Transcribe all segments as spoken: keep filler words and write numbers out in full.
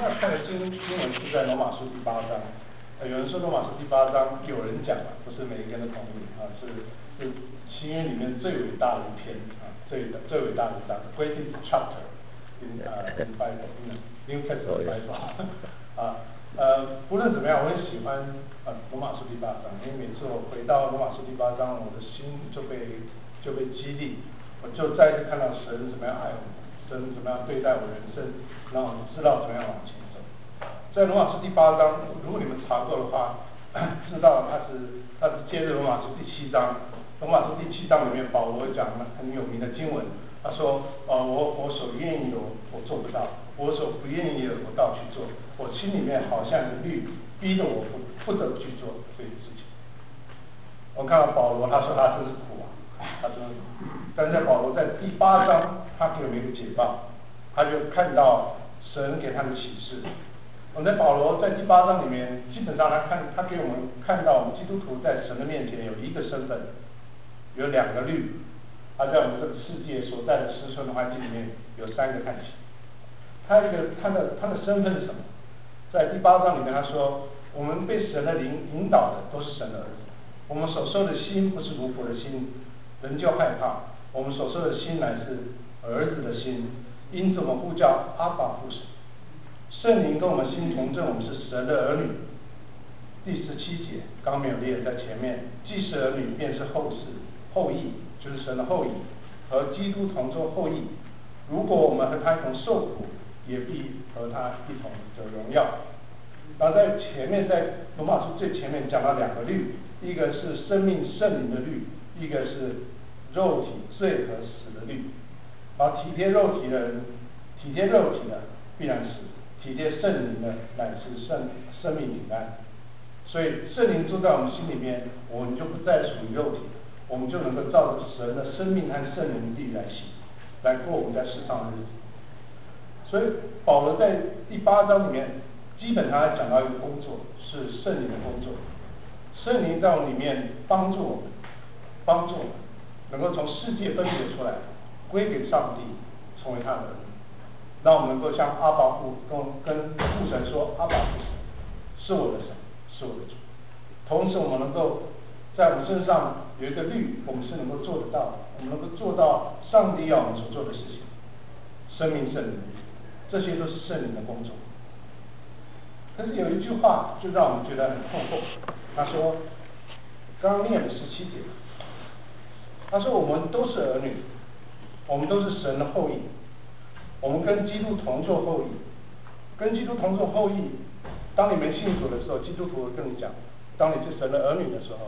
要看的经经文是在罗马书第八章。呃，有人说罗马书第八章，有人讲啊，不是每一个人都同意啊，是是新约里面最伟大的一篇啊，最最伟大的一章 ，greatest chapter in 呃 in Bible in New Testament Bible 啊。呃，不论怎么样，我很喜欢呃罗马书第八章，因为每次我回到罗马书第八章，我的心就被就被激励，我就再一次看到神怎么样爱我们，神怎么样对待我人生，让我们知道怎么样往前走。在罗马书第八章，如果你们查过的话，知道它是它是接着罗马书第七章。罗马书第七章里面，保罗讲了很有名的经文，他说：呃，我我所愿意的我做不到，我所不愿意的我倒去做，我心里面好像有律逼着我不不得去做这些事情。我看到保罗，他说他真是苦啊，他真是苦。但是在保罗在第八章，他给我们一个解放，他就看到神给他的启示。我们在保罗在第八章里面，基本上他看他给我们看到我们基督徒在神的面前有一个身份，有两个律。他在我们这个世界所在的时存的环境里面有三个看齐。他一个他的他的身份是什么？在第八章里面他说，我们被神的灵引导的都是神的儿子。我们所受的心不是奴仆的心，人就害怕；我们所受的心乃是儿子的心，因此我们呼叫阿爸父神。圣灵跟我们心同证，我们是神的儿女。第十七节刚没有列在前面，既是儿女，便是后世后裔，就是神的后裔，和基督同作后裔。如果我们和他一同受苦，也必和他一同得荣耀。然后在前面，在罗马书最前面讲到两个律，一个是生命圣灵的律，一个是肉体罪和死的律。然后体贴肉体的人，体贴肉体的必然死；体贴圣灵的乃是生生命平安。所以圣灵住在我们心里面，我们就不再属于肉体，我们就能够照着神的生命和圣灵的律来行，来过我们在世上的日子。所以保罗在第八章里面，基本上讲到一个工作，是圣灵的工作。圣灵在我们里面帮助我们，帮助我们能够从世界分别出来，归给上帝，成为他的儿女，让我们能够像阿爸父跟跟父神说：阿爸父神是我的神，是我的主。同时，我们能够在我们身上有一个律，我们是能够做得到的，我们能够做到上帝要我们所做的事情。生命圣灵，这些都是圣灵的工作。可是有一句话就让我们觉得很困惑，他说，刚刚念的十七节，他说我们都是儿女，我们都是神的后裔，我们跟基督同作后裔，跟基督同作后裔。当你没信主的时候，基督徒会跟你讲，当你是神的儿女的时候，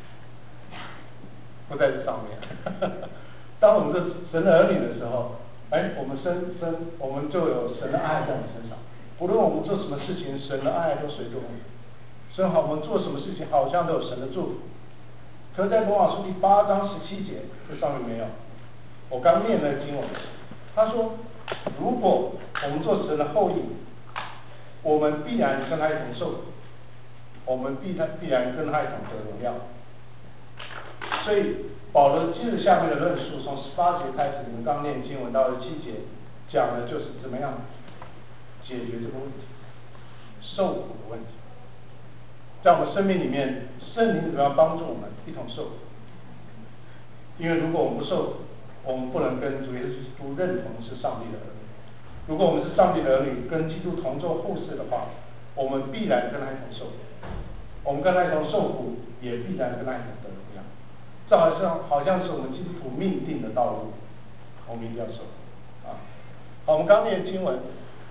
不在这上面。当我们是神的儿女的时候，哎，我们身身我们就有神的爱在我们身上。不论我们做什么事情，神的爱都随着我们。所以好，我们做什么事情好像都有神的祝福。可是在罗马书第八章十七节，这上面没有。我刚念那个经文，他说，如果我们做神的后裔，我们必然跟他一同受苦，我们必他必然跟他一同得荣耀。所以保罗接着下面的论述，从十八节开始，你们刚念经文到十七节，讲的就是怎么样解决这个问题，受苦的问题。在我们生命里面，圣灵怎么样帮助我们一同受苦？因为如果我们不受苦，我们不能跟主耶稣基督认同是上帝的儿女。如果我们是上帝的儿女，跟基督同作后世的话，我们必然跟他一同受苦。我们跟他一同受苦，也必然跟他一同得荣耀。这好像好像是我们基督徒命定的道路，我们一定要受苦啊。好，我们刚念经文，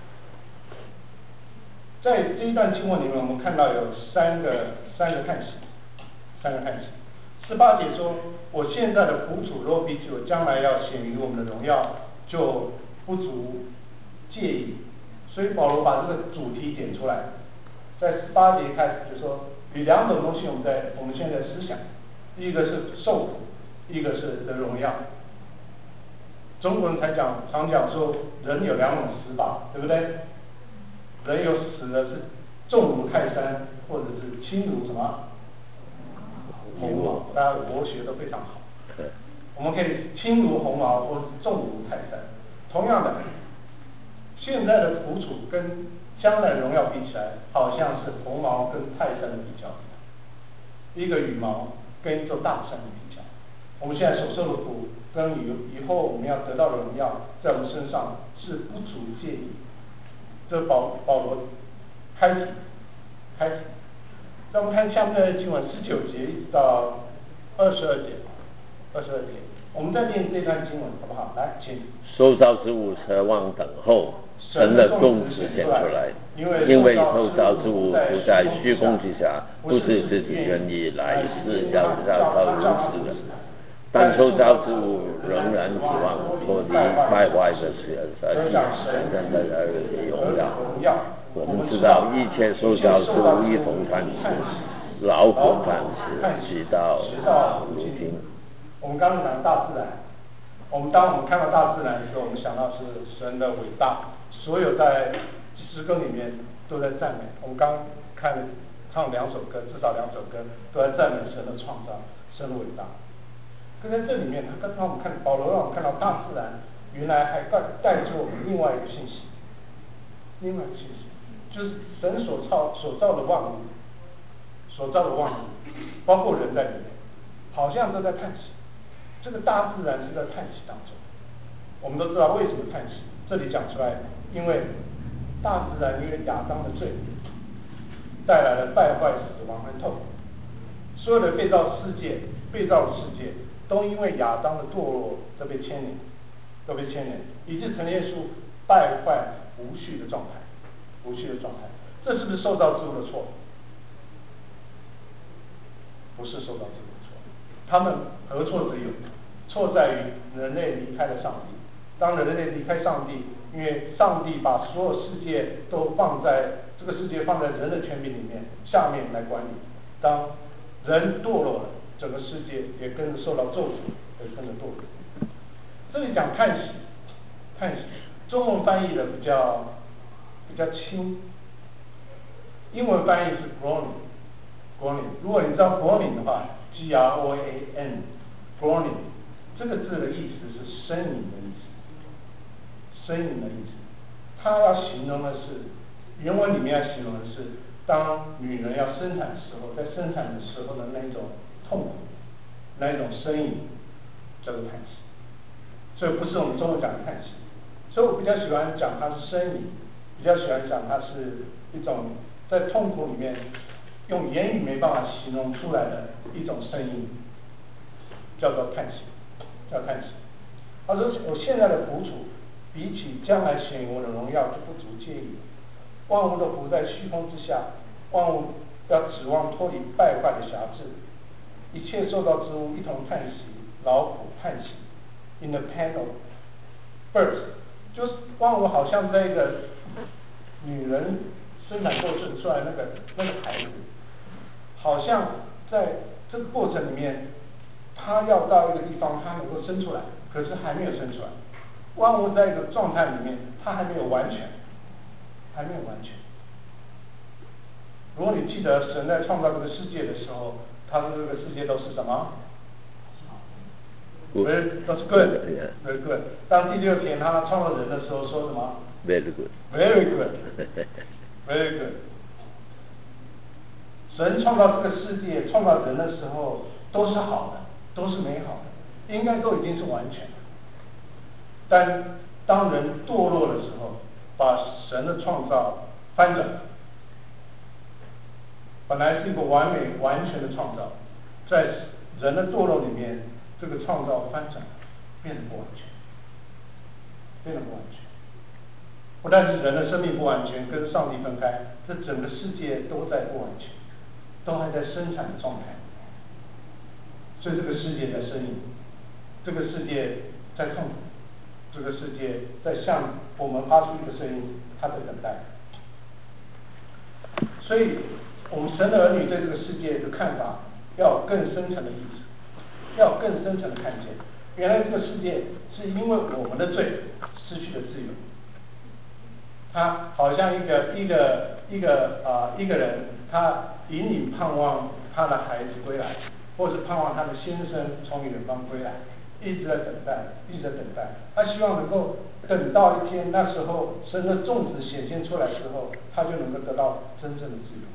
在这一段经文里面，我们看到有三个三个叹息，三个叹息。十八节说，我现在的苦楚若比起我将来要显于我们的荣耀，就不足介意。所以保罗把这个主题点出来，在十八节开始就说，有两种东西我们在我们现在思想，一个是受苦，一个是得荣耀。中国人才讲常讲说，人有两种死法，对不对？人有死的是重如泰山，或者是轻如什么鸿毛，大家国学都非常好。我们可以轻如鸿毛，或是重如泰山。同样的，现在的苦楚跟将来荣耀比起来，好像是红毛跟泰山的比较，一个羽毛跟一座大山的比较。我们现在所受的苦，跟以以后我们要得到的荣耀，在我们身上是不足介意。这保保罗开始开始，让我们看下面的经文十九节一直到二十二节，二十二节，我们再念这段经文好不好？来，请。 受造之物奢望等候神的供职显出来，因为受造之物不在虚空之下，不是自己愿意来，是要要到如此的。但受造之物仍然指望脱离败坏的事，而是神的儿子荣耀。我们知道一切受造之物一同叹息，劳苦叹息，直到如今。 我们刚刚讲大自然，我们当我们看到大自然的时候，我们想到是神的伟大，所有在诗歌里面都在赞美。我们刚看唱两首歌，至少两首歌都在赞美神的创造，神的伟大。可在这里面，他刚刚我们看保罗让我们看到大自然原来还带带着我们另外一个信息，另外一个信息就是神所造所造的万物，所造的万物，包括人在里面，好像都在叹息。这个大自然是在叹息当中。我们都知道为什么叹息，这里讲出来，因为大自然因为亚当的罪带来了败坏、死亡和痛苦，所有的被造世界、被造的世界都因为亚当的堕落都被牵连，都被牵连，以致呈现出败坏无序的状态，无序的状态。这是不是受造之物的错？不是受造之物的错，他们何错之有？错在于人类离开了上帝。当人类离开上帝，因为上帝把所有世界都放在这个世界放在人的权柄里面下面来管理。当人堕落了，整个世界也跟着受到咒诅，也跟着堕落。这里讲叹息，叹息，中文翻译的比较比较轻，英文翻译是 groaning。groaning， 如果你知道 groaning 的话 ，G R O A N，groaning 这个字的意思是呻吟的意思，呻吟的意思。它要形容的是，原文里面要形容的是，当女人要生产的时候，在生产的时候的那一种痛苦，那一种呻吟，叫做叹息。所以不是我们中文讲的叹息。所以我比较喜欢讲它是呻吟，比较喜欢讲它是一种在痛苦里面用言语没办法形容出来的一种声音，叫做叹息，叫叹息。他说我现在的苦楚，比起将来显我的荣耀就不足介意。万物都伏在虚空之下，万物要指望脱离败坏的辖制，一切受造之物一同叹息，劳苦叹息。In the pain of birth， 就是万物好像在一个女人生产过程出来那个那个孩子，好像在这个过程里面，他要到一个地方，他能够生出来，可是还没有生出来。万物在一个状态里面，它还没有完全，还没有完全。如果你记得神在创造这个世界的时候，他说这个世界都是什么？Very, 都是 good, very good。当第六天他创造人的时候说什么 ？Very good, very good, very good。神创造这个世界、创造人的时候都是好的，都是美好的，应该都已经是完全的。但当人堕落的时候，把神的创造翻转，本来是一个完美、完全的创造，在人的堕落里面。这个创造翻转，变得不完全，变得不完全。不但是人的生命不完全，跟上帝分开，这整个世界都在不完全，都还在生产的状态。所以这个世界在呻吟，这个世界在痛苦，这个世界在向我们发出一个声音，它在等待。所以，我们神的儿女对这个世界的看法，要有更深层的意思。要更深层的看见，原来这个世界是因为我们的罪失去了自由。他好像一个一个一个啊、呃、一个人，他隐隐盼望他的孩子归来，或是盼望他的先生从远方归来， 一直在等待，一直在等待。他希望能够等到一天，那时候神的种子显现出来之后，他就能够得到真正的自由。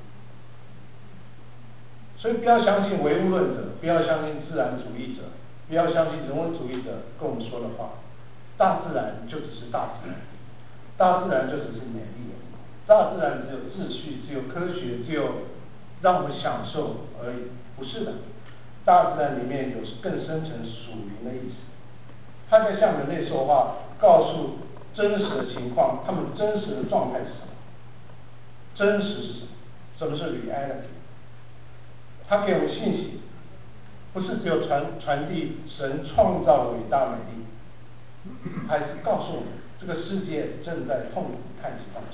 所以不要相信唯物论者，不要相信自然主义者，不要相信人文主义者跟我们说的话。大自然就只是大自然，大自然就只是美丽，大自然只有秩序，只有科学，只有让我们享受而已。不是的，大自然里面有更深层属灵的意思。他在向人类说话，告诉真实的情况，他们真实的状态是什么？真实是什么？什么是 reality？ 他给我们信息，不是只有传传递神创造的伟大美丽，还是告诉我们这个世界正在痛苦叹息当中，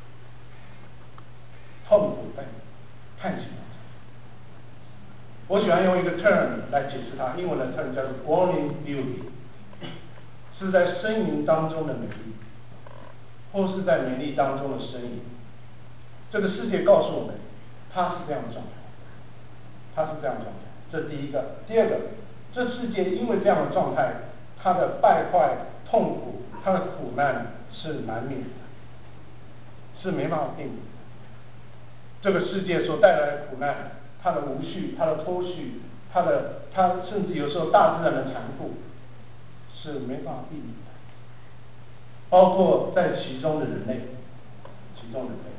痛苦在叹息当中。我喜欢用一个 term 来解释它，英文的 term 叫做 Warning Beauty， 是在呻吟当中的美丽，或是在美丽当中的呻吟。这个世界告诉我们，它是这样的状态，它是这样的状态。这第一个。第二个，这世界因为这样的状态，它的败坏、痛苦、它的苦难是难免的，是没办法避免的。这个世界所带来的苦难，它的无序、它的脱序、它的它甚至有时候大自然的残酷，是没办法避免的。包括在其中的人类，其中人类，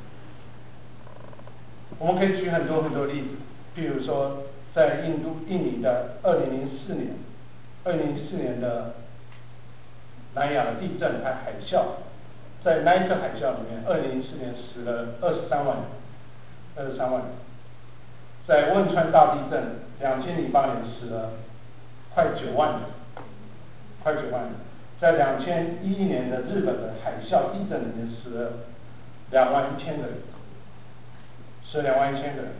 我们可以举很多很多例子，譬如说在印度、印尼的二零零四年，二零零四年的南亚的地震还海啸，在那一次海啸里面，二零零四年死了二十三万人，二十三万人。在汶川大地震，两千零八年死了快九万人，快九万人。在两千一一年的日本的海啸地震里面死了两万一千个人，死了两万一千个人。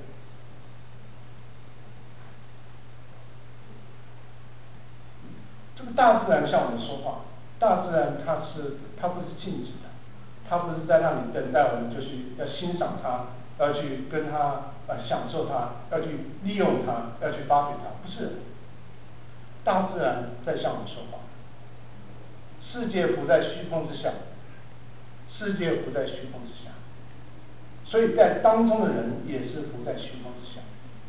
这个大自然向我们说话，大自然它是它不是静止的，它不是在让你等待我们就去要欣赏它，要去跟它呃享受它，要去利用它，要去发掘它，不是。大自然在向我们说话。世界不在虚空之下，世界不在虚空之下，所以在当中的人也是不在虚空之下。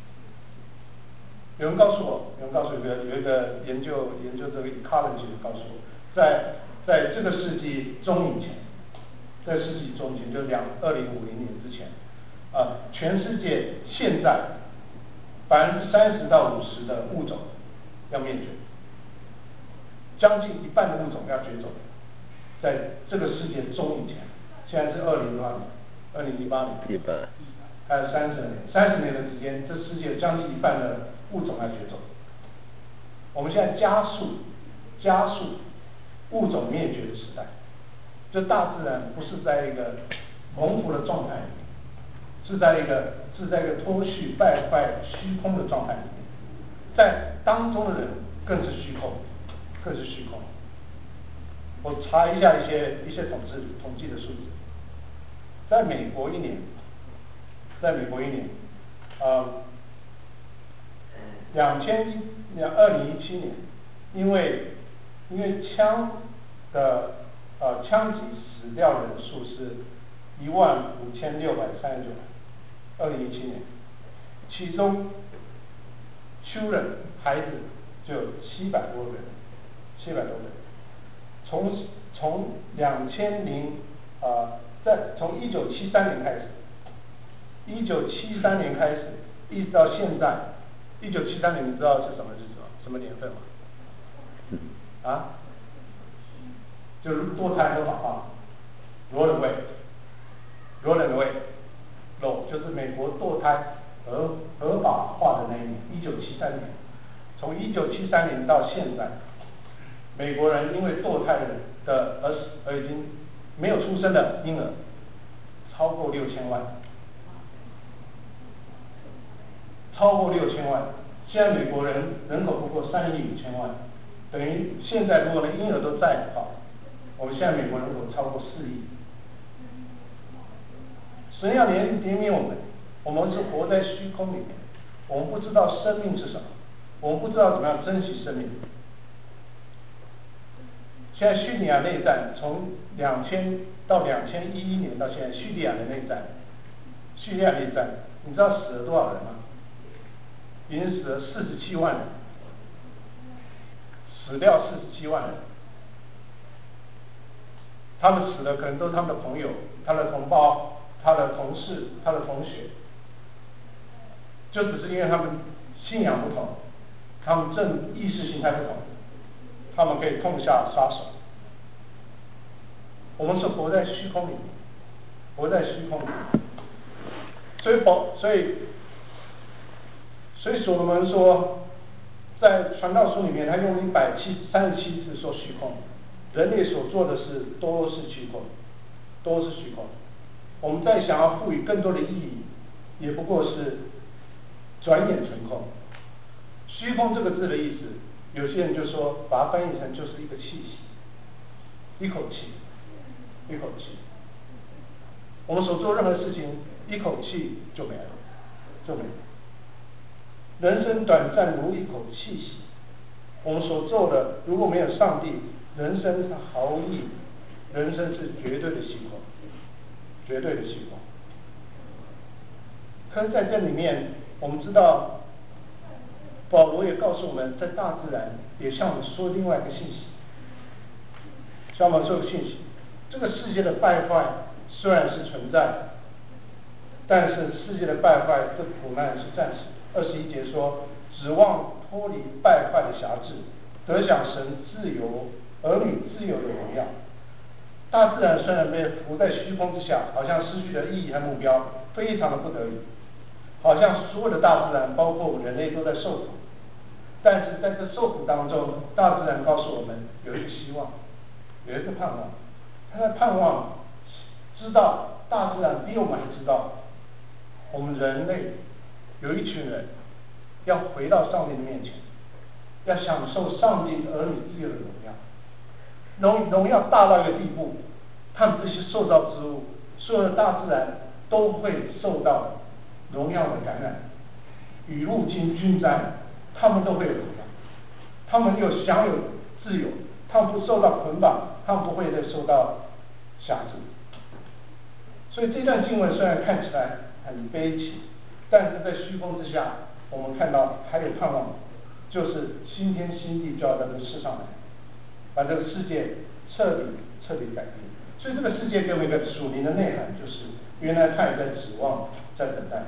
有人告诉我，有人告诉有一个有一个研究研究这个 ecology 的告诉我，在在这个世纪中以前，这个世纪中以前就两二零五零年之前，啊、呃，全世界现在百分之三十到五十的物种要灭绝。将近一半的物种要绝种，在这个世界中以前，现在是二零多少年？二零一八年。一半。还有三十年，三十年的时间，这世界将近一半的物种要绝种。我们现在加速，加速物种灭绝的时代。这大自然不是在一个蒙福的状态里面，是在一个是在一个脱序、败坏、虚空的状态里面，在当中的人更是虚空。更是虚空。我查一下一些一些统计统计的数字，在美国一年，在美国一年，呃，两千两二零一七年，因为因为枪的呃枪击死掉人数是一万五千六百三十九人，二零一七年，其中 children 孩子就有七百多人。七百多人，从从两千零啊，在从一九七三年开始，一九七三年开始一直到现在，一九七三年你知道是什么日子吗？什么年份吗？啊？就是堕胎合法化 ，Roe away，Roe away，Roe 就是美国堕胎合合法化的那一年，一九七三年，从一九七三年到现在。美国人因为堕胎的而而已经没有出生的婴儿超过六千万，超过六千万。现在美国人人口不过三亿五千万，等于现在如果连婴儿都在的话，我们现在美国人口超过四亿。神要怜怜悯我们，我们是活在虚空里面，我们不知道生命是什么，我们不知道怎么样珍惜生命。 现在叙利亚内战从两千到两千一一年到现在，叙利亚的内战，叙利亚内战，你知道死了多少人吗？已经死了四十七万人，死掉四十七万人。他们死的可能都是他们的朋友、他的同胞、他的同事、他的同学，就只是因为他们信仰不同，他们政意识形态不同，他们可以痛下杀手。我们是活在虚空里，活在虚空里，所以保，所以，所以所罗门说，在传道书里面，他用一百七三十七次说虚空。人类所做的事都是虚空，都是虚空。我们再想要赋予更多的意义，也不过是转眼成空。虚空这个字的意思，有些人就说把它翻译成就是一个气息，一口气，一口气。我们所做任何事情，一口气就没了，就没了。人生短暂如一口气息，我们所做的如果没有上帝，人生是毫无意义，人生是绝对的虚空，绝对的虚空。可是在这里面，我们知道，保罗也告诉我们，在大自然也向我们说另外一个信息，向我们说个信息：这个世界的败坏虽然是存在，但是世界的败坏这苦难是暂时的。二十一节说，指望脱离败坏的辖制，得享神自由。儿女自由的荣耀。大自然虽然被浮在虚空之下，好像失去了意义和目标，非常的不得已，好像所有的大自然，包括我们人类都在受苦。但是在这受苦当中，大自然告诉我们有一个希望，有一个盼望。他在盼望知道，大自然比我们还知道，我们人类有一群人要回到上帝的面前，要享受上帝儿女自由的荣耀。荣荣耀大到一个地步，他们这些受造之物，所有的大自然都会受到荣耀的感染。雨露均均沾，他们都会有荣耀，他们有享有自由，他们不受到捆绑，他们不会再受到辖制。所以这段经文虽然看起来很悲戚，但是在虚空之下，我们看到还有盼望，就是新天新地就要在这世上来，把这个世界彻底彻底改变。所以这个世界给我们一个属灵的内涵，就是原来他也在指望，在等待。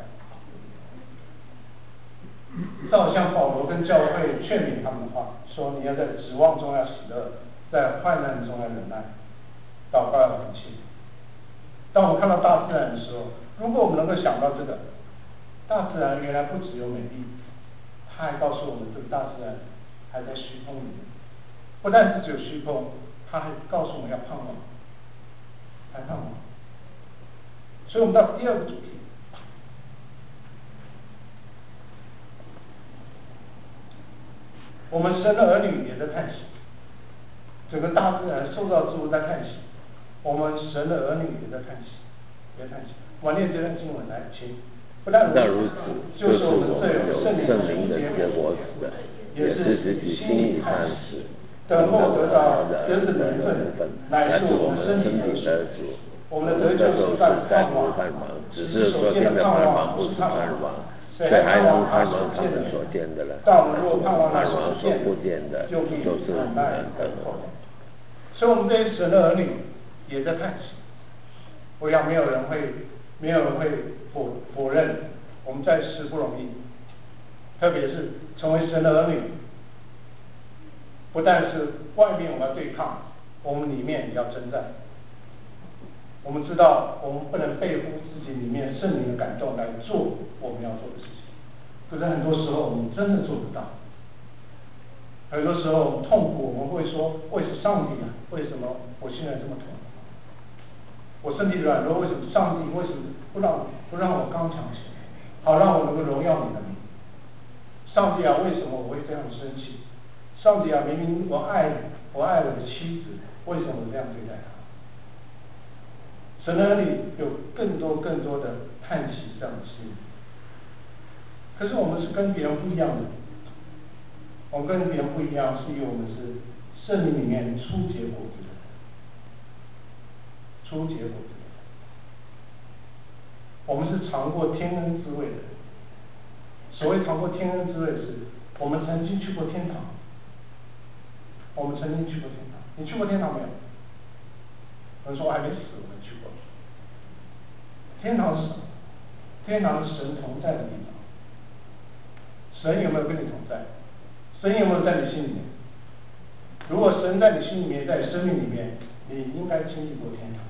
这好像保罗跟教会劝勉他们的话，说你要在指望中要喜乐，在患难中要忍耐，祷告要恒心。当我们看到大自然的时候，如果我们能够想到这个，大自然原来不只有美丽，它还告诉我们这个大自然还在虚空里面。不但是只有虚空，它还告诉我们要盼望，还盼望。所以我们到第二个主题，我们神的儿女也在叹息，整个大自然受造之物在叹息，我们神的儿女也在叹息，也叹息。我念这段经文来，请。不但如此，就是我们这有圣灵的结果子，也是自己心里叹息，等候得到儿子的名分，乃是我们身体的主。我们的得救是在乎盼望，只是所见的盼望不是盼望，谁还能盼望他们所见的呢？但我们若盼望那所不见的，就是难等候。所以，我们这些神的儿女也在叹息。我想，没有人会，没有人会否否认，我们在世不容易，特别是成为神的儿女，不但是外面我们要对抗，我们里面也要征战。我们知道，我们不能背负自己里面圣灵的感动来做我们要做的事情，可是很多时候我们真的做不到。很多时候我们痛苦，我们会说：为什么上帝啊？为什么我现在这么痛苦？我身体软弱，为什么上帝为什么不让不让我刚强起来，好让我能够荣耀你的名？上帝啊，为什么我会这样生气？上帝啊，明明我爱你，我爱我的妻子，为什么我这样对待她？神的儿女有更多更多的叹息这样的心，可是我们是跟别人不一样的。我们跟别人不一样，是因为我们是圣灵里面初结果子的人，初结果子的人，我们是尝过天恩滋味的人。所谓尝过天恩滋味，是我们曾经去过天堂，我们曾经去过天堂。你去过天堂没有？有人说我还没死，我没去过。天堂是什么？天堂是神同在的地方。神有没有跟你同在？神有没有在你心里面？如果神在你心里面，在你生命里面，你应该经历过天堂。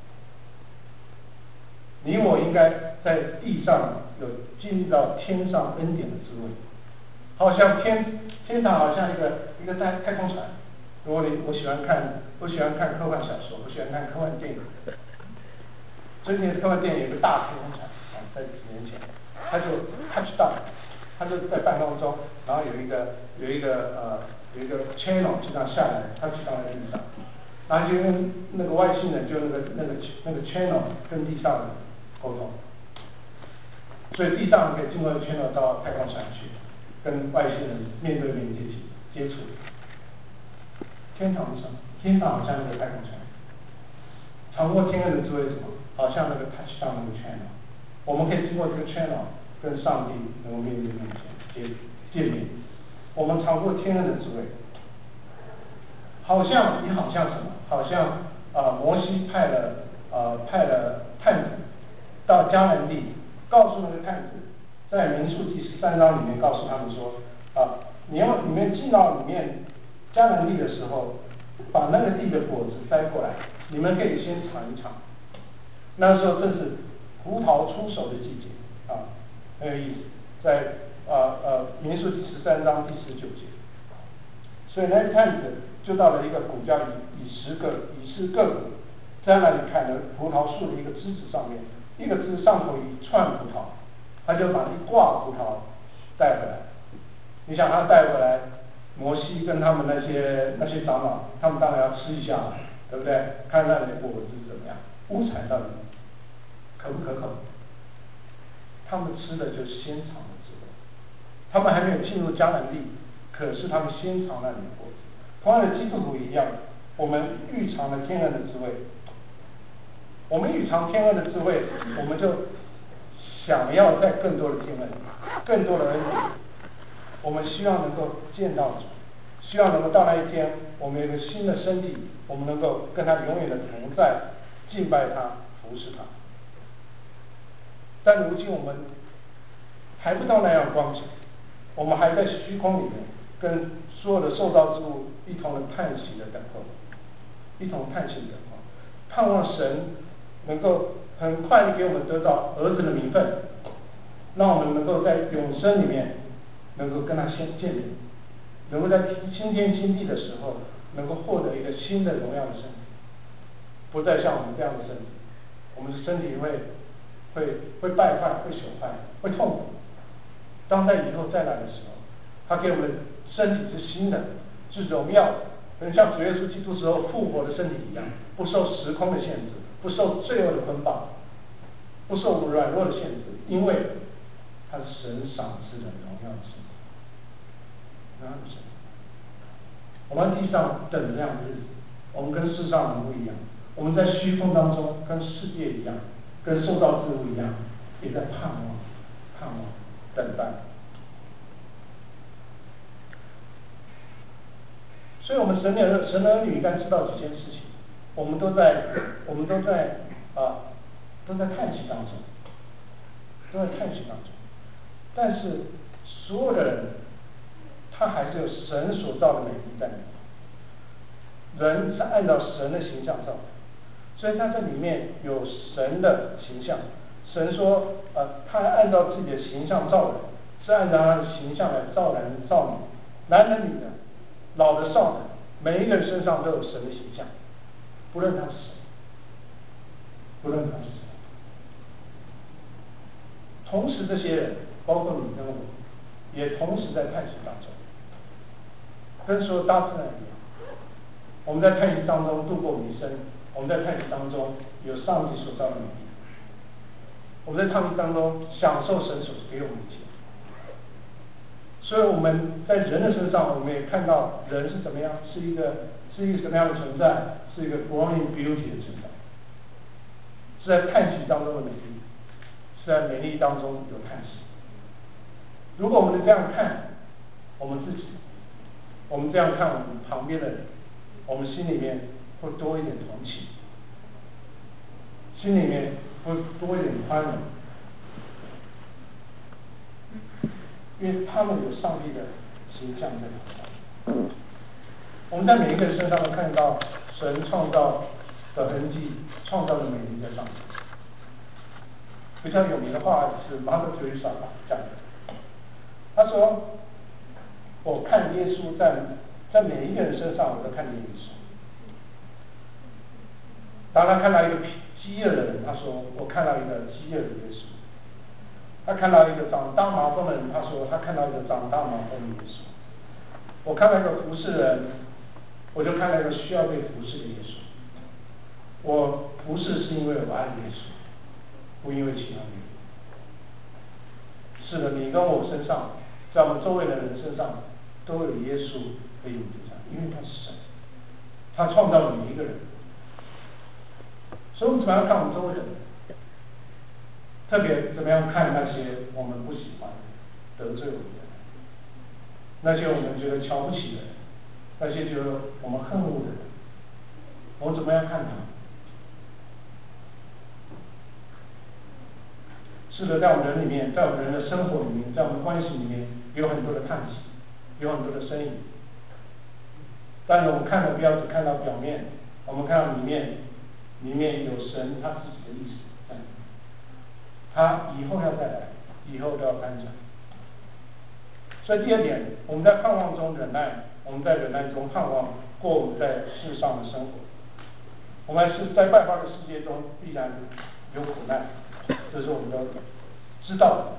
你我应该在地上有经历到天上恩典的滋味，好像天天堂好像一个一个太太空船。如果你我喜欢看我喜欢看科幻小说，我喜欢看科幻电影。最近的科幻电影有个大太空船啊，在几年前，它就 touch down， 它就在半空中，然后有一个有一个呃有一个 channel 就这样下来，它去到在地上，然后就跟那个外星人就那个那个那个 channel 跟地上的沟通，所以地上可以经过 channel 到太空船去，跟外星人面对面接接触。天堂是什么？天堂好像那个太空船，尝过天恩的滋味是什么？好像那个 touch down 那个 channel， 我们可以经过这个 channel 跟上帝能够面对面接见面。我们尝过天恩的滋味，好像也好像什么？好像啊、呃，摩西派了呃派了探子到迦南地，告诉那个探子，在民数记十三章里面告诉他们说啊，你要你们进到里面迦南地的时候，把那个地的果子摘过来，你们可以先尝一尝。那时候正是葡萄出手的季节啊，很有意思，在呃呃民数记十三章第十九节。所以那探子就到了一个谷叫以以实各以实各谷，在那里砍了葡萄树的一个枝子上面，一个枝上头一串葡萄，他就把一挂葡萄带回来。你想他带回来，摩西跟他们那些那些长老，他们当然要吃一下，对不对？看那里的果子怎么样，物产到底可不可口？他们吃的就是先尝的滋味，他们还没有进入迦南地，可是他们先尝那里的果子。同样的，基督徒一样，我们预尝了天恩的滋味。我们预尝天恩的滋味，我们就想要在更多的天恩，更多的恩典。我们希望能够见到主，希望能够到那一天，我们有一个新的身体，我们能够跟他永远的同在，敬拜他，服侍他。但如今我们还不到那样光景，我们还在虚空里面，跟所有的受造之物一同的叹息的等候，一同叹息的等候，盼望神能够很快的给我们得到儿子的名分，让我们能够在永生里面能够跟他先见面，能够在新天新地的时候，能够获得一个新的荣耀的身体，不再像我们这样的身体，我们的身体会会会败坏，会朽坏，会痛苦。当在以后再来的时候，他给我们的身体是新的，是荣耀的，跟像主耶稣基督时候复活的身体一样，不受时空的限制，不受罪恶的捆绑，不受软弱的限制，因为他是神赏赐的荣耀的身体，荣耀的身体。我们在地上等这样的日子，我们跟世上人不一样，我们在虚空当中跟世界一样，跟受造之物一样，也在盼望、盼望、等待。所以，我们神的神的儿女应该知道几件事情，我们都在我们都在啊都在叹息当中，都在叹息当中。但是，所有的人，他还是有神所造的美丽在里面。人是按照神的形象造的，所以他这里面有神的形象。神说，呃，他按照自己的形象造人，是按照他的形象来造男造女，男的女的，老的少的，每一个人身上都有神的形象，不论他是谁，不论他是谁。同时，这些人，包括你跟我，也同时在叹息当中，跟所有大自然一样。我们在叹息当中度过余生，我们在叹息当中有上帝所造的美丽，我们在叹息当中享受神所给我们的一切。 所以我们在人的身上，我们也看到人是怎么样，是一个是一个什么样的存在，是一个 growing beauty 的存在，是在叹息当中的美丽，是在美丽当中有叹息。如果我们能这样看我们自己，我们这样看我们旁边的人，我们心里面会多一点同情，心里面会多一点宽容，因为他们有上帝的形象在头上。我们在每一个人身上都看到神创造的痕迹，创造的美丽在上面。比较有名的话是 Mother Teresa 讲的，他说：“我看耶稣在在每一个人身上，我都看见耶稣。当他看到一个饥饿的人，他说：我看到一个饥饿的耶稣。他看到一个长大麻风的人，他说他看到一个长大麻风的耶稣。我看到一个服侍人，我就看到一个需要被服侍的耶稣。我服侍是因为我爱耶稣，不因为其他原因。是的，你跟我身上，在我们周围的人身上，都有耶稣的影子在，因为他是神，他创造了每一个人。所以我们怎么样看我们周围的人？特别怎么样看那些我们不喜欢、得罪我们的人，那些我们觉得瞧不起的人，那些觉得我们恨恶的人，我们怎么样看他们？是的，在我们人里面，在我们人的生活里面，在我们关系里面，有很多的叹息，有很多的声音。但是我们看的不要只看到表面，我们看到里面，里面有神他自己的意思在里面。他以后要再来，以后都要翻转。所以第二点，我们在盼望中忍耐，我们在忍耐中盼望过我们在世上的生活。我们是在外邦的世界中必然有苦难，这是我们都知道的。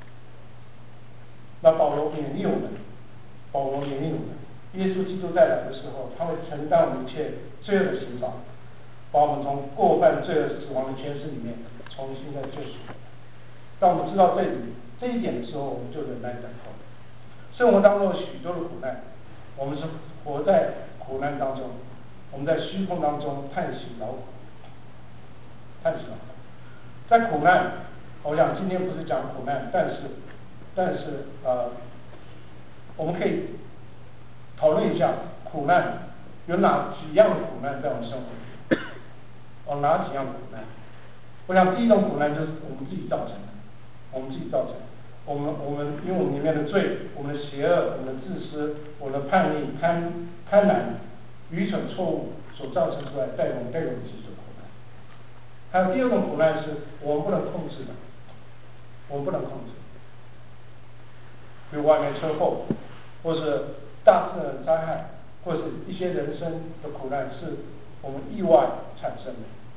那保罗勉励我们，保罗勉励我们，耶稣基督再来的时候，他会承担我们一切罪恶的刑罚，把我们从过犯、罪恶、死亡的权势里面重新再救赎。当我们知道这里这一点的时候，我们就忍耐等候。生活当中有许多的苦难，我们是活在苦难当中，我们在虚空当中叹息劳苦，叹息劳苦。在苦难，我想今天不是讲苦难，但是但是呃，我们可以讨论一下苦难有哪几样的苦难在我们生活里，哦，哪几样的苦难？我想第一种苦难就是我们自己造成的。我们自己造成，我们我们因为我们里面的罪，我们的邪恶，我们的自私，我们的叛逆、贪贪婪、愚蠢、错误所造成出来，带我们带给我们自己的苦难。还有第二种苦难是我们不能控制的，我们不能控制，比如外面车祸，或是大自然灾害，或是一些人生的苦难是我们意外产生的，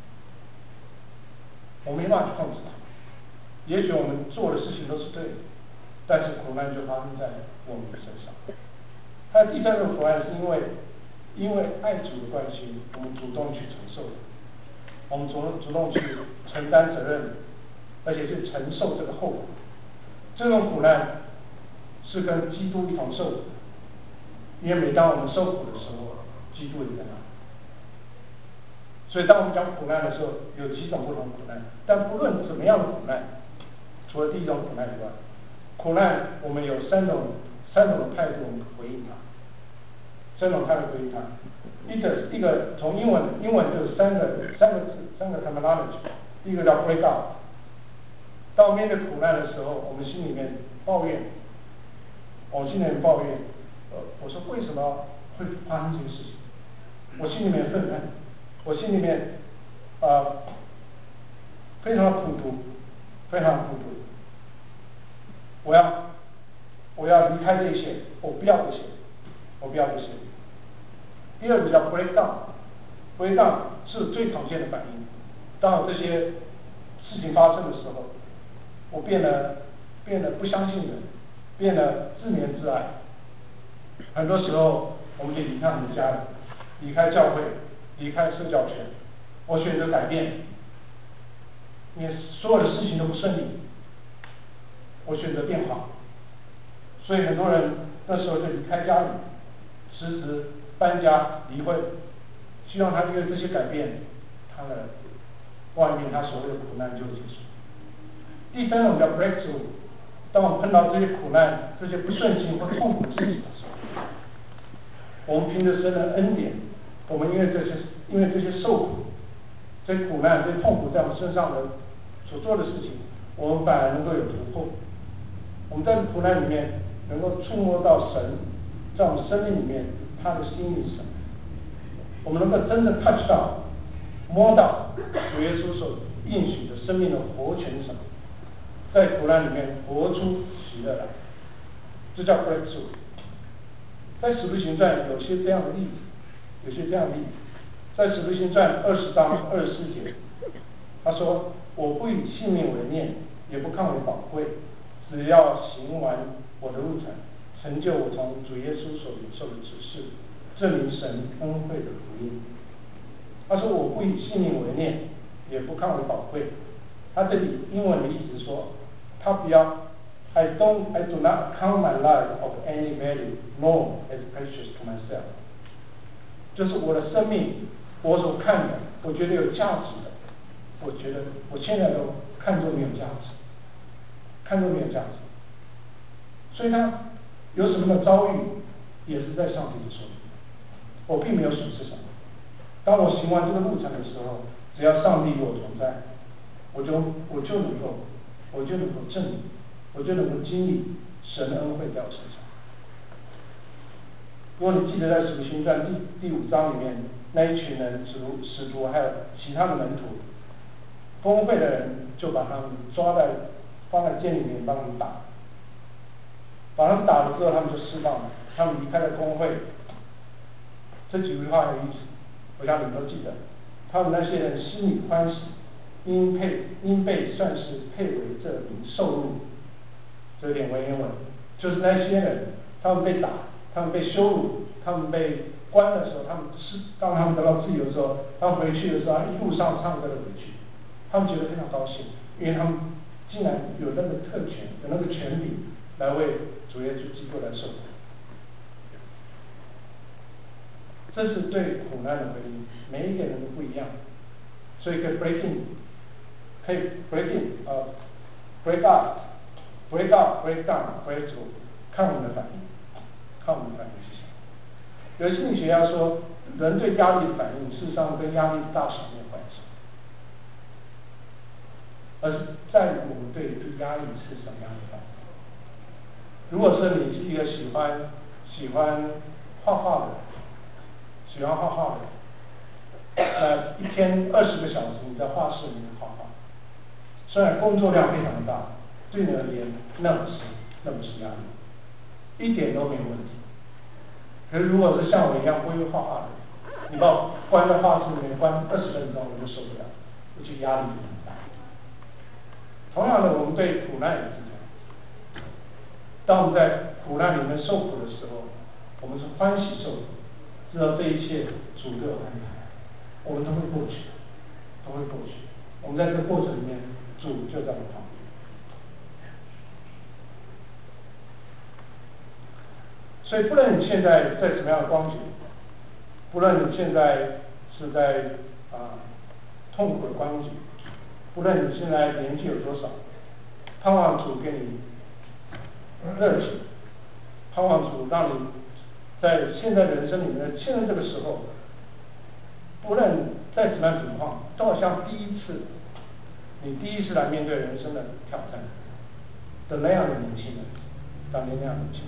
我们没办法去控制它。也许我们做的事情都是对的，但是苦难就发生在我们的身上。还有第三种苦难是因为因为爱主的关系，我们主动去承受的，我们主主动去承担责任，而且是承受这个后果。这种苦难是跟基督一同受苦的，因为每当我们受苦的时候，基督也在那。所以当我们讲苦难的时候，有几种不同苦难，但不论怎么样的苦难，除了第一种苦难以外，苦难我们有三种三种的态度，我们回应它。三种态度回应它。一个一个从英文英文就是三个三个字三个 terminology， 第一个叫 break out。当我面对苦难的时候，我们心里面抱怨，我心里面抱怨，呃，我说为什么会发生这些事情？我心里面愤恨，我心里面呃非常的苦毒，非常的苦毒。我要我要离开这些，我不要这些，我不要这些。第二个叫 break down，break down 是最常见的反应。当这些事情发生的时候，我变得变得不相信人，变得自怜自爱。很多时候，我们就离开我们的家人，离开教会，离开社交圈，我选择改变。你所有的事情都不顺利，我选择变好。 所以很多人那时候就离开家里，辞职、搬家、离婚，希望他因为这些改变，他的外面他所谓的苦难就结束。第三种叫 breakthrough， 当我们碰到这些苦难、这些不顺心或痛苦的事情的时候，我们凭着神的恩典，我们因为这些因为这些受苦、这些苦难、这些痛苦在我们身上的所做的事情，我们反而能够有突破。我们在苦难里面能够触摸到神在我们生命里面他的心意是什么，我们能够真的 touch 到、摸到主耶稣所应许的生命的活泉是什么，在苦难里面活出喜乐来，这叫 breakthrough。在使徒行传有些这样的例子，有些这样的例子，在使徒行传二十章二十四节，他说：“我不以性命为念，也不看为宝贵，只要行完我的路程，成就我从主耶稣所领受的指示，证明神恩惠的福音。”他说：“我不以性命为念，也不看为宝贵。”他这里英文的意思说，他不要 I don't, I do not count my life of any value, nor as precious to myself。就是我的生命，我所看的，我觉得有价值的，我觉得我现在都看作没有价值，看作没有价值。所以他有什么的遭遇，也是在上帝的手里，我并没有损失什么。当我行完这个路程的时候，只要上帝与我同在，我就我就能够，我就能够证明。我就能够经历神的恩惠在我身上。如果你记得在使徒行传第第五章里面，那一群人使徒使徒还有其他的门徒，公会的人就把他们抓在放在监里面帮他们打，把他们打了之后，他们就释放了，他们离开了公会。这几句话有意思，我想你们都记得。他们那些人心里欢喜，因配因被算是配为这名受辱。这有点文言文，就是那些人，他们被打，他们被羞辱，他们被关的时候，他们是当他们得到自由的时候，他们回去的时候，一路上唱歌的回去，他们觉得非常高兴，因为他们竟然有那个特权，有那个权利来为主耶稣基督来受苦。这是对苦难的回应，每一个人都不一样，所以可以 break in， 可以 break in 啊、uh, ，break up。break up, break down, break through， 看我们的反应，看我们的反应是什么。有心理学家说，人对压力的反应，事实上跟压力大小没有关系，而是在于我们对对压力是什么样的反应。如果说你是一个喜欢喜欢画画的人，喜欢画画的人，呃，一天二十个小时你在画室里面画画，虽然工作量非常大。对你而言，那不是那不是压力，一点都没有问题。可是如果是像我一样不会画画的，你把我关在画室里面关二十分钟，我就受不了，我就压力就很大。同样的，我们对苦难也是这样。当我们在苦难里面受苦的时候，我们是欢喜受苦，知道这一切主都有安排，我们都会过去，都会过去。我们在这个过程里面，主就在我们旁边。所以，不论你现在在什么样的光景，不论你现在是在啊、呃、痛苦的光景，不论你现在年纪有多少，盼望主给你热情，盼望主让你在现在人生里面，现在这个时候，不论在什么样的情况，都好像第一次，你第一次来面对人生的挑战的那样的年轻人，当年那样的年轻人。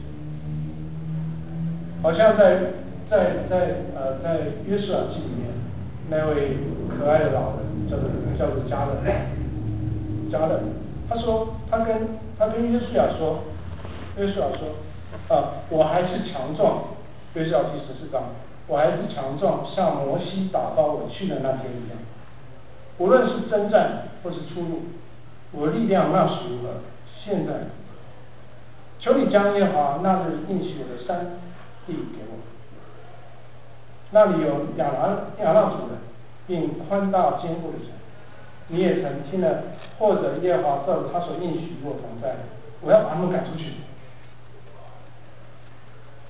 好像在在在呃在约书亚记里面，那位可爱的老人叫做叫做加勒，加勒，他说他跟他跟约书亚说，约书亚说啊、呃、我还是强壮，约书亚第十四章，我还是强壮，像摩西打发我去的那天一样。无论是征战或是出入，我力量那时如何，现在求你将耶和华那日应许我的山地给我，那里有亚兰亚衲族人，并宽大坚固的城。你也曾听了，或者耶和华照他所应许与我同在，我要把他们赶出去。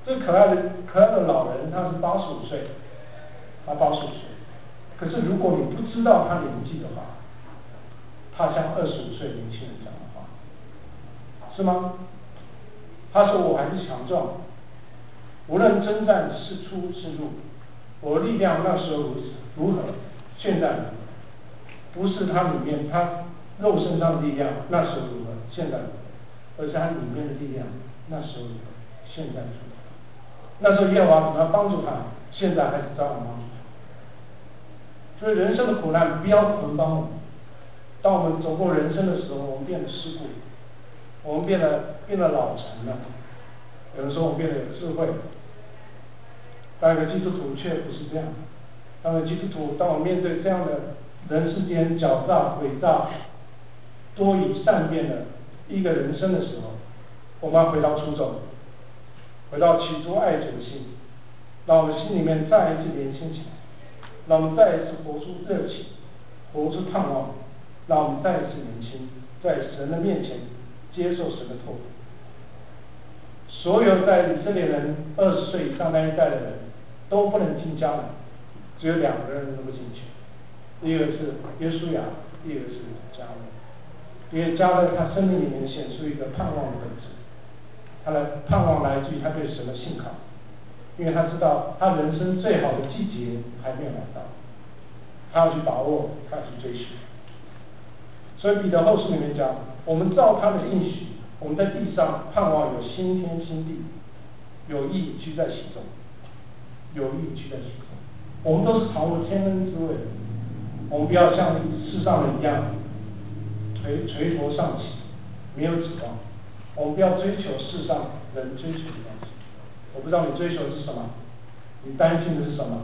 这可爱的可爱的老人他是八十五岁，他八十五岁，可是如果你不知道他年纪的话，他像二十五岁年轻人讲的话，是吗？他说我还是强壮，无论征战是出是入，我的力量那时候如此如何，现在如何？不是他里面他肉身上的力量那时候如何，现在如何，而是他里面的力量那时候如何，现在如何。那时候耶和华怎么样帮助他，现在还是照样帮助他。所以人生的苦难不要捆绑我们。当我们走过人生的时候，我们变得世故，我们变得变得老成了。有的时候我们变得有智慧。当一个基督徒却不是这样。当一个基督徒，当我面对这样的人世间狡诈、诡诈、多疑善变的一个人生的时候，我们要回到初衷，回到起初爱主的心，让我们心里面再一次年轻起来，让我们再一次活出热情，活出盼望，让我们再一次年轻，在神的面前接受神的托付。所有在以色列人二十岁以上那一代的人都不能进迦南，只有两个人能够进去，一个是约书亚，一个是迦勒。因为迦勒他生命里面显出一个盼望的本质，他的盼望来自于他对神的信靠，因为他知道他人生最好的季节还没有来到，他要去把握，他要去追寻。所以彼得后书里面讲，我们照他的应许，我们在地上盼望有新天新地，有义居在其中，有义居在其中。我们都是尝过天恩之味的，我们不要像世上人一样垂垂头丧气，没有指望。我们不要追求世上人追求的东西。我不知道你追求的是什么，你担心的是什么？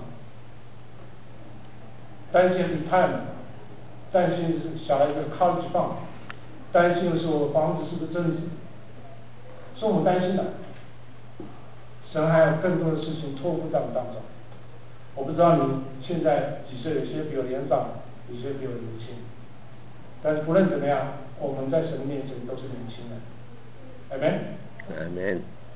担心的是 retirement， 担心的是小孩的 college fund， 担心的是我房子是不是增值，是我们担心的。神还有更多的事情托付在我们当中。我不知道你现在几岁，有些比我年长，有些比我年轻，但是不论怎么样，我们在神的面前都是年轻人。Amen。 Amen。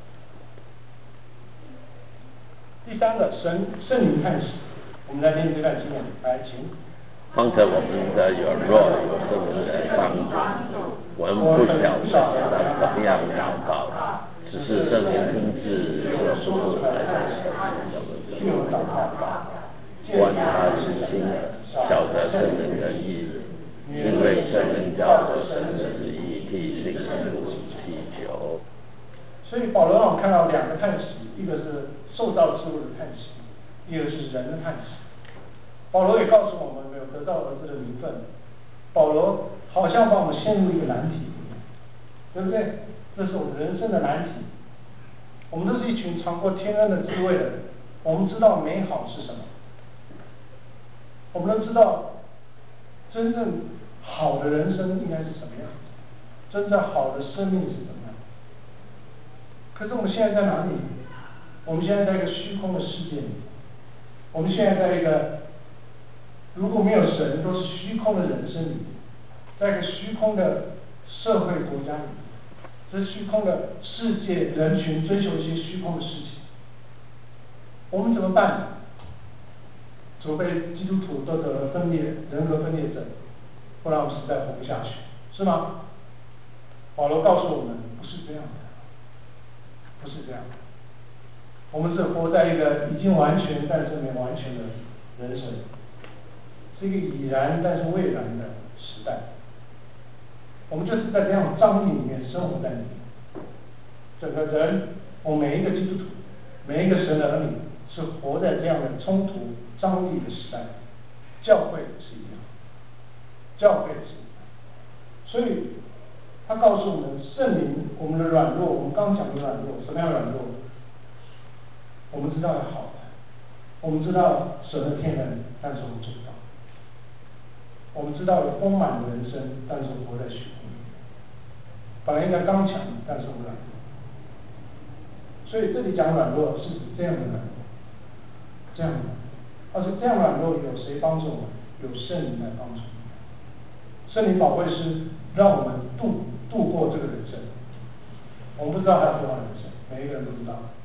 第三个，神圣灵叹息，我们来念这段经文，来，请。 况且我们的软弱有圣灵的帮助，我们不晓得要怎样祷告，只是圣灵亲自说出来的时候，我们就祷告。观他是心，晓得圣灵的意，因为圣灵叫着神的旨意替信徒祈求。 所以保罗让我们看到两个叹息，一个是受造之物的叹息，一个是人的叹息。保罗也告诉我们，没有得到儿子的名分。保罗好像把我们陷入一个难题里面，对不对？这是我们人生的难题。我们都是一群尝过天恩的滋味的人，我们知道美好是什么，我们都知道真正好的人生应该是什么样子，真正好的生命是怎么样。可是我们现在在哪里？我们现在在一个虚空的世界里，我们现在在一个如果没有神都是虚空的人生里，在一个虚空的社会国家里，这虚空的世界人群追求一些虚空的事情，我们怎么办？除非基督徒都得了分裂人格分裂症，不然我们实在活不下去，是吗？保罗告诉我们，不是这样的，不是这样的。我们是活在一个已经完全但是没完全的人生，是一个已然但是未然的时代。我们就是在这样张力里面生活在里面。整个人，我们每一个基督徒，每一个神的儿女，是活在这样的冲突张力的时代。教会是一样，教会是一样。所以他告诉我们，圣灵我们的软弱，我们刚讲的软弱，什么样软弱？我们知道有好的，我们知道神的天恩，但是我们做不到。我们知道有丰满的人生，但是我们活在虚空里面。本来应该刚强，但是我们软弱。所以这里讲软弱是指这样的软弱，这样的，而且这样软弱有谁帮助我们？有圣灵来帮助我们。圣灵宝贵是让我们度度过这个人生。我们不知道还有多少人生，每一个人都不知道。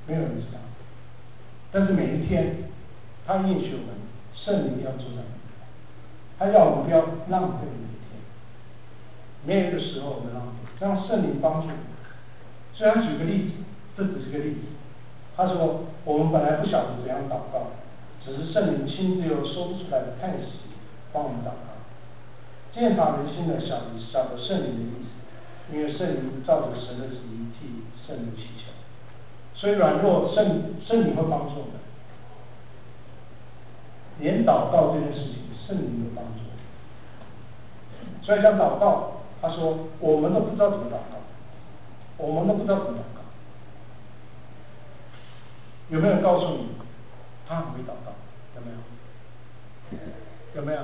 没有人知道。但是每一天，他应许我们，圣灵要住在我们里面，他要我们不要浪费每一天，没有一个时候我们浪费，让圣灵帮助我们。虽然举个例子，这只是个例子。他说，我们本来不晓得怎样祷告，只是圣灵亲自用说不出来的叹息帮我们祷告。鉴察人心的晓得晓得圣灵的意思，因为圣灵照着神的旨意替圣灵祈求，所以软弱圣圣灵会帮助我们。连祷告这件事情，圣灵都帮助我们。所以像祷告，他说我们都不知道怎么祷告，我们都不知道怎么祷告。有没有人告诉你，他很会祷告？有没有？有没有？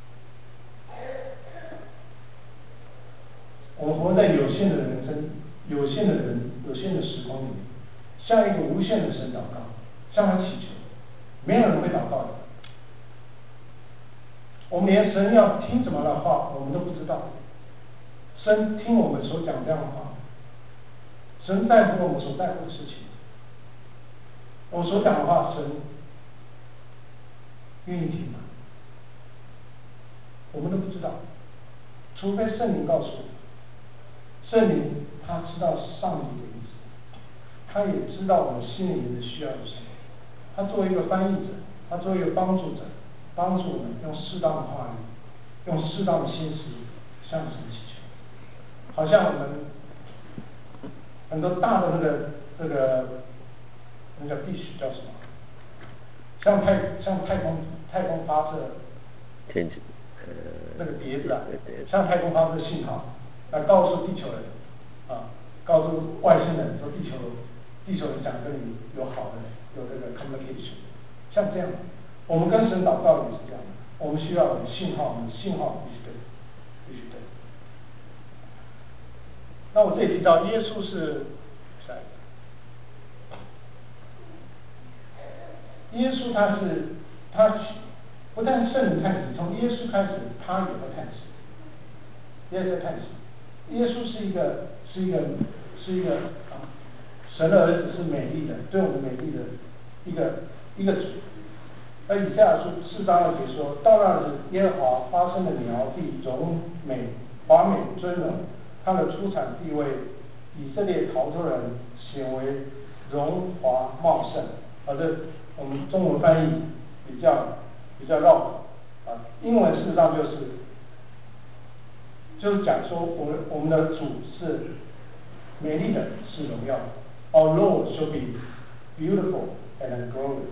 我们活在有限的人生、有限的人、有限的时光里面，向一个无限的神祷告，向他祈求，没有人会祷告的。我们连神要听什么的话，我们都不知道。神听我们所讲这样的话，神在乎我们所在乎的事情。我所讲的话，神愿意听吗？我们都不知道，除非圣灵告诉我们。圣灵他知道上帝的意思，他也知道我们心里面的需要是什么。他作为一个翻译者，他作为一个帮助者，帮助我们用适当的话语，用适当的心思向神祈求。好像我们很多大的那个这个那个地区叫什么？像太像太空太空发射， 天气呃那个碟子啊，像太空发射信号，那告诉地球人啊，告诉外星人说地球地球人想跟你有好的有这个 communication， 像这样，我们跟神祷告也是这样的，我们需要有信号，我们信号必须对，必须对。那我这里提到耶稣是下一个，耶稣他是他不但圣灵叹息，从耶稣开始他也会叹息，也在叹息。耶稣是一个是一个是一个啊，神的儿子是美丽的，对我们美丽的一个一个主。而以赛亚书四章二节说，到那日耶和华发生的苗地荣美华美尊荣，他的出产地位以色列逃脱人显为荣华茂盛。好的，我们中文翻译比较比较绕啊，英文事实上就是就是讲说我们我们的主是美丽的，是荣耀的。Our Lord shall be beautiful and glorious。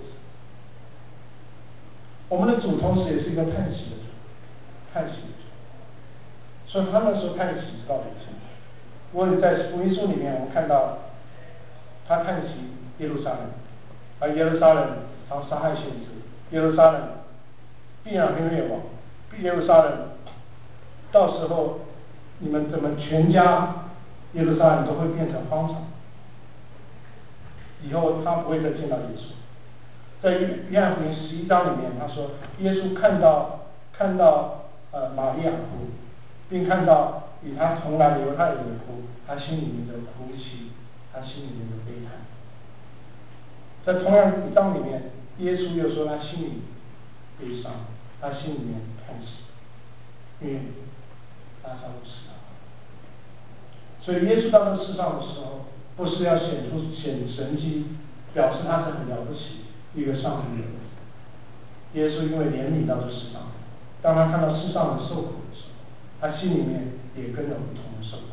我们的主同时也是一个叹息的主，叹息的主。所以他那时候叹息是到底是什么？我也在福音书里面，我们看到他叹息耶路撒冷，而耶路撒冷他杀害先知，耶路撒冷必然会灭亡，耶路撒冷到时候你们怎么全家耶路撒冷都会变成荒场，以后他不会再见到耶稣。在约翰福音十一章里面，他说耶稣看到看到呃玛利亚哭，并看到与他同来的犹太人的哭，他心里面的哭泣，他心里面的悲叹。在同样一章里面，耶稣又说他心里悲伤，他心里面叹息，因为拉撒路死了。所以耶稣到这世上的时候，不是要显出显神迹，表示他是很了不起一个上帝的儿子。耶稣因为怜悯到这世上，当他看到世上的受苦的时候，他心里面也跟着不同的受苦。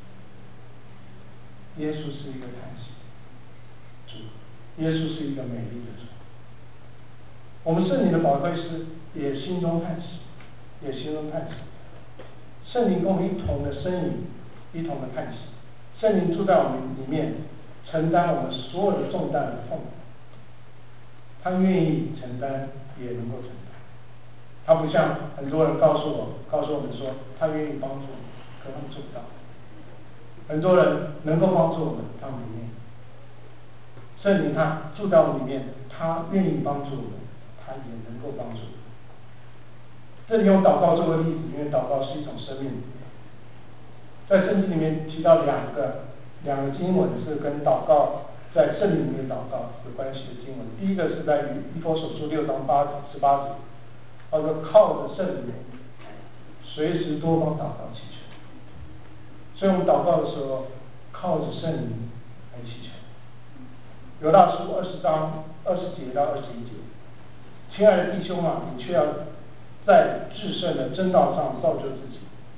耶稣是一个叹息主，耶稣是一个美丽的主。我们圣灵的宝贵师也心中叹息，也心中叹息。圣灵跟我们一同的呻吟，一同的叹息。圣灵住在我们里面，承担我们所有的重担和痛苦。他愿意承担，也能够承担。他不像很多人告诉我，告诉我们说他愿意帮助我们，可他们做不到。很多人能够帮助我们，他们不愿意。圣灵他住在我们里面，他愿意帮助我们，他也能够帮助我们。这里用祷告作为例子，因为祷告是一种生命。在圣经里面提到两个两个经文是跟祷告在圣灵里面祷告有关系的经文。第一个是在于以弗所书六章八十八节，他说靠着圣灵，随时多方祷告祈求。所以我们祷告的时候，靠着圣灵来祈求。犹大书二十章二十节到二十一节，亲爱的弟兄啊，你却要在至圣的真道上造就自己，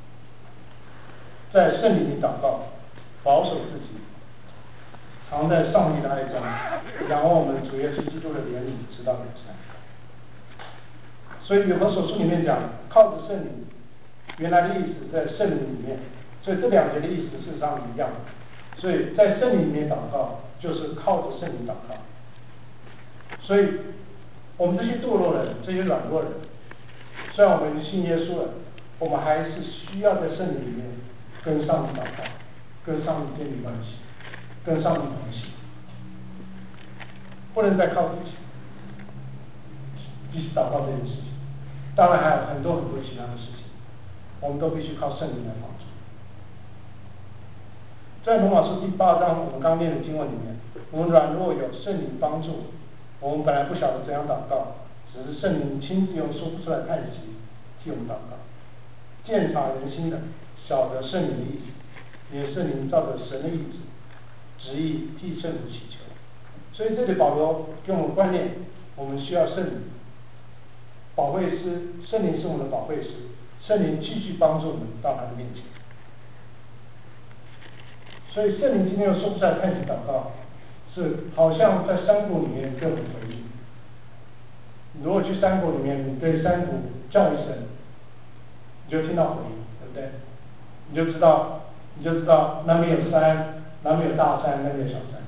在圣灵里祷告，保守自己，藏在上帝的爱中，仰望我们主耶稣基督的怜悯，直到永生。所以以弗所书里面讲，靠着圣灵，原来的意思在圣灵里面，所以这两节的意思事实上一样。所以在圣灵里面祷告，就是靠着圣灵祷告。所以我们这些堕落人，这些软弱人，虽然我们信耶稣了，我们还是需要在圣灵里面跟上帝祷告，跟上帝建立关系，跟上帝同行，不能再靠自己，即使祷告这件事情。当然还有很多很多其他的事情，我们都必须靠圣灵来帮助。在罗马书第八章我们刚念的经文里面，我们软弱有圣灵帮助，我们本来不晓得怎样祷告，只是圣灵亲自用说不出来叹息替我们祷告。鉴察人心的，晓得圣灵的意思，也圣灵照着神的意志旨意替圣徒祈求。所以这里保罗给我们观念，我们需要圣灵，保惠师，圣灵是我们的保惠师，圣灵继续帮助我们到他的面前。所以圣灵今天又说不出来叹息祷告，是好像在山谷里面更有回应。如果去山谷里面，你对山谷叫一声，你就听到回应，对不对？你就知道，你就知道那边有山，那边有大山，那边有小山。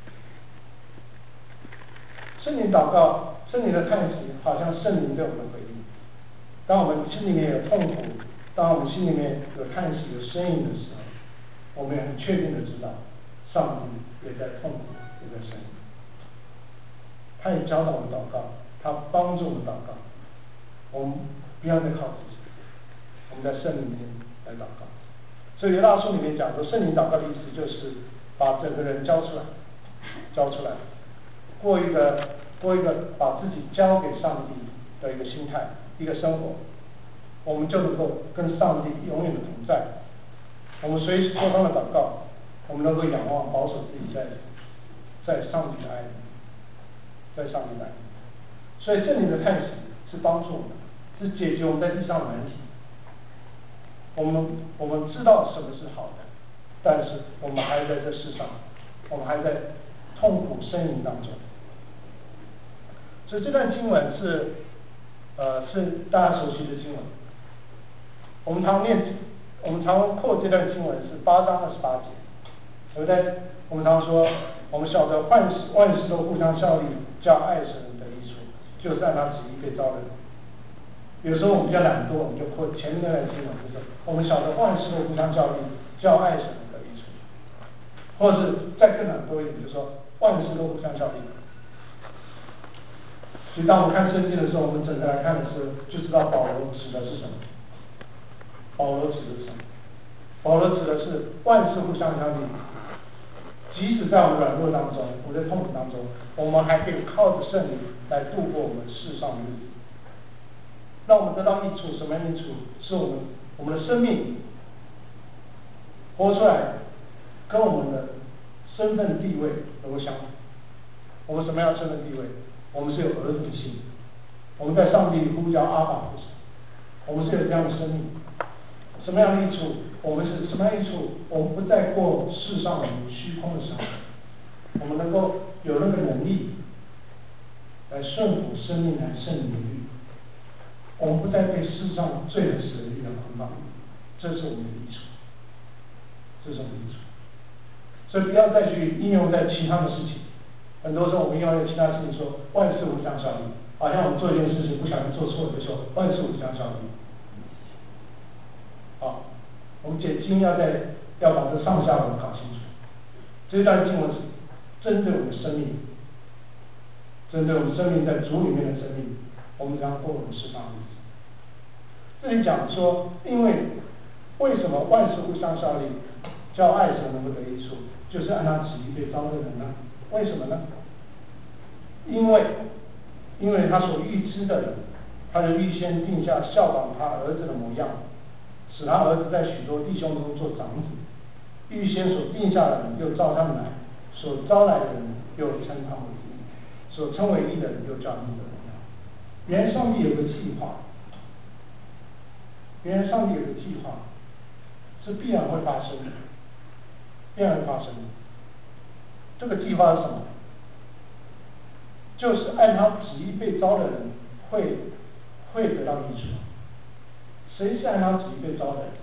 圣灵祷告，圣灵的叹息，好像圣灵对我们的回应。当我们心里面有痛苦，当我们心里面有叹息、有呻吟的时候，我们也很确定的知道，上帝也在痛苦，也在呻吟。他也教导我们祷告，他帮助我们祷告。我们不要再靠自己，我们在圣灵里面来祷告。所以犹大书里面讲说，圣灵祷告的意思就是把整个人交出来，交出来，过一个过一个把自己交给上帝的一个心态，一个生活，我们就能够跟上帝永远的同在。我们随时多方的祷告，我们能够仰望保守自己在在上帝的爱里，在上帝的爱里。所以圣灵的叹息是帮助我们，是解决我们在地上的难题。我们我们知道什么是好的，但是我们还在这世上，我们还在痛苦呻吟当中。所以这段经文是呃是大家熟悉的经文。我们常念，我们常扩这段经文是八章二十八节，对不对？我们常说，我们晓得万事万事都互相效力，叫爱神的益处，就是按他旨意被招的人。有时候我们比较懒惰，我们就扩前面那段经文，就是我们晓得万事都互相效力，叫爱神的益处，或者是再更懒惰一点，就是说万事都互相效力。所以当我们看圣经的时候，我们整个来看的时候，就知道保罗指的是什么。保罗指的是什么？保罗指的是万事互相效力，即使在我们软弱当中，我们在痛苦当中，我们还可以靠着圣灵来度过我们世上的日子。让我们得到益处，什么样的益处？是我们我们的生命活出来，跟我们的身份地位能够相符。我们什么样的身份地位？我们是有儿子的性，我们在上帝呼叫阿爸父神，我们是有这样的生命。什么样的益处？我们是什么样的益处？我们不再过世上的虚空的生活，我们能够有那个能力来顺服生命来圣灵的律，我们不再被世上罪和死的力量捆绑，这是我们的益处，这是我们的益处。所以不要再去应用在其他的事情。很多时候我们应用在其他事情说万事互相效力，好像我们做一件事情不小心做错了，就说万事互相效力。好，我们解经要在要把这上下文搞清楚。这段经文是针对我们的生命，针对我们生命在主里面的生命，我们将过我们世上的日子。这里讲说，因为为什么万事互相效力，叫爱神能够得益处，就是按他旨意被招的人呢？ 为什么呢？因为，因为他所预知的人，他就预先定下效仿他儿子的模样，使他儿子在许多弟兄中做长子。预先所定下的人，又召他们来；所招来的人，又称他们为义；所称为义的人，又叫他们的荣耀。原来上帝有个计划，原来上帝有个计划，是必然会发生的，必然会发生的。这个计划是什么？就是按他旨意被招的人会会得到益处。谁是按他旨意被招的人？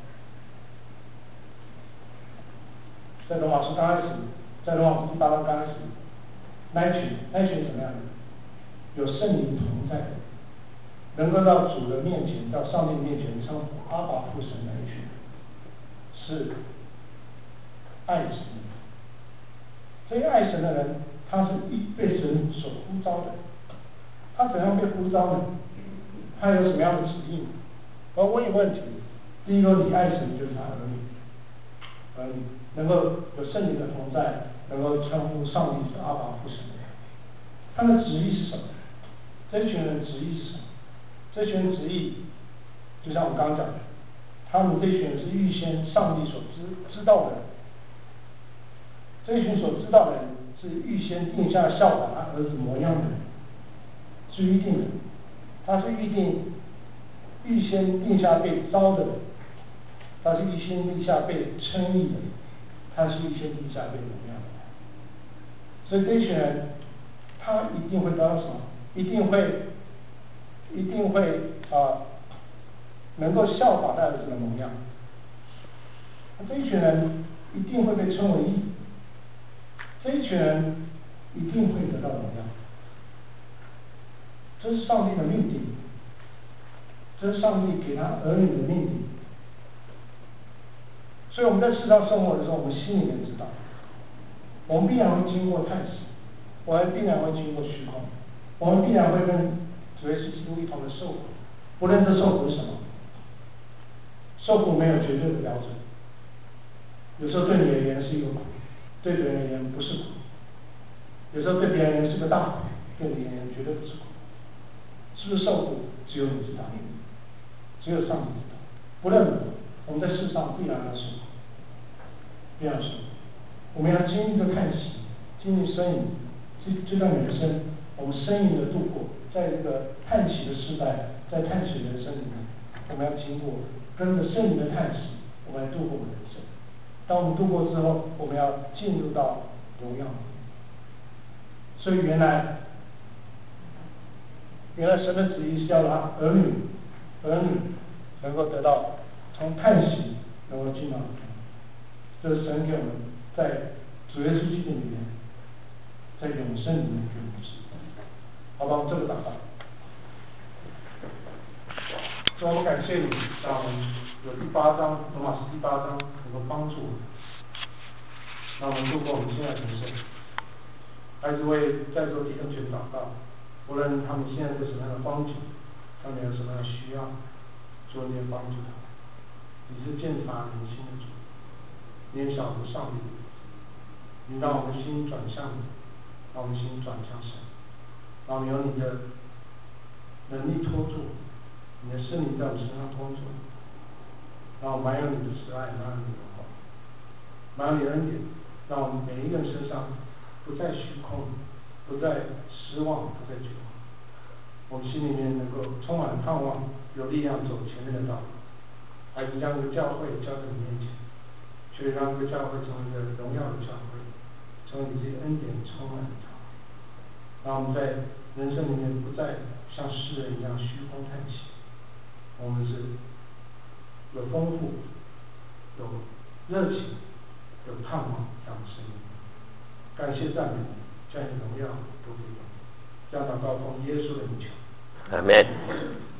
在罗马书刚开始，在罗马书第八章刚开始，那一群那一群什么样的？有圣灵同在的，能够到主的面前，到上帝面前称呼阿爸父神那一群，是爱神的。这些爱神的人，他是一被神所呼召的。他怎样被呼召呢？他有什么样的指引？我问一个问题：第一个，你爱神就是他儿女，儿女能够有圣灵的同在，能够称呼上帝是阿爸父神。他的旨意是什么？这群人的旨意是什么？这群人旨意，就像我们刚刚讲的，他们这群人是预先上帝所知知道的人。这群所知道的人是预先定下效法他儿子模样的人，是预定的。他是预定，预先定下被招的人，他是预先定下被称义的人，他是预先定下被荣耀的人。所以这群人，他一定会得到什么？一定会，一定会啊、呃，能够效法他儿子的模样。这一群人一定会被称为义。这一群人一定会得到荣耀，这是上帝的命定，这是上帝给他儿女的命定。所以我们在世上生活的时候，我们心里面知道，我们必然会经过叹息，我们必然会经过虚空，我们必然会跟主耶稣基督一同的受苦，不论这受苦是什么，受苦没有绝对的标准，有时候对你而言是一个苦。对别人而言不是苦，有时候对别人而言是个大苦，对你而言绝对不是苦。是不是受苦，只有你知道，只有上帝知道。不论如何，我们在世上必然要受苦，必然受苦。我们要经历这叹息，经历呻吟，这这段人生，我们呻吟的度过，在这个叹息的时代，在叹息人生里面，我们要经过跟着圣灵的叹息，我们来度过我们人生。当我们度过之后，我们要进入到荣耀。所以原来，原来神的旨意是要让儿女，儿女能够得到从叹息能够进到，这是神给我们在主耶稣基督里面，在永生里面给我们的。好吧，这个祷告。主，我们感谢你，让我们有第八章，罗马书第八章能够帮助我们，让我们度过我们现在的人生。孩子为在座弟兄姐妹祷告，无论他们现在在什么样的光景，他们有什么样的需要，主你也帮助他们。你是鉴察人心的主，你也晓得上帝，你让我们心转向你，让我们心转向神，让我们有你的能力托住，你的圣灵在我们身上工作，让我们满有你的慈爱，满有你的荣耀，满有你的恩典，让我们每一个人身上不再虚空，不再失望，不再绝望。我们心里面能够充满盼望，有力量走前面的道路。孩子将这个教会交在你面前，却让这个教会成为一个荣耀的教会，成为你这些恩典充满的教会。让我们在人生里面不再像世人一样虚空叹息，我们是有丰富、有热情、有盼望这样的生命。感谢赞美你，将你荣耀都给我们。这样祷告奉耶稣的名求。 阿门。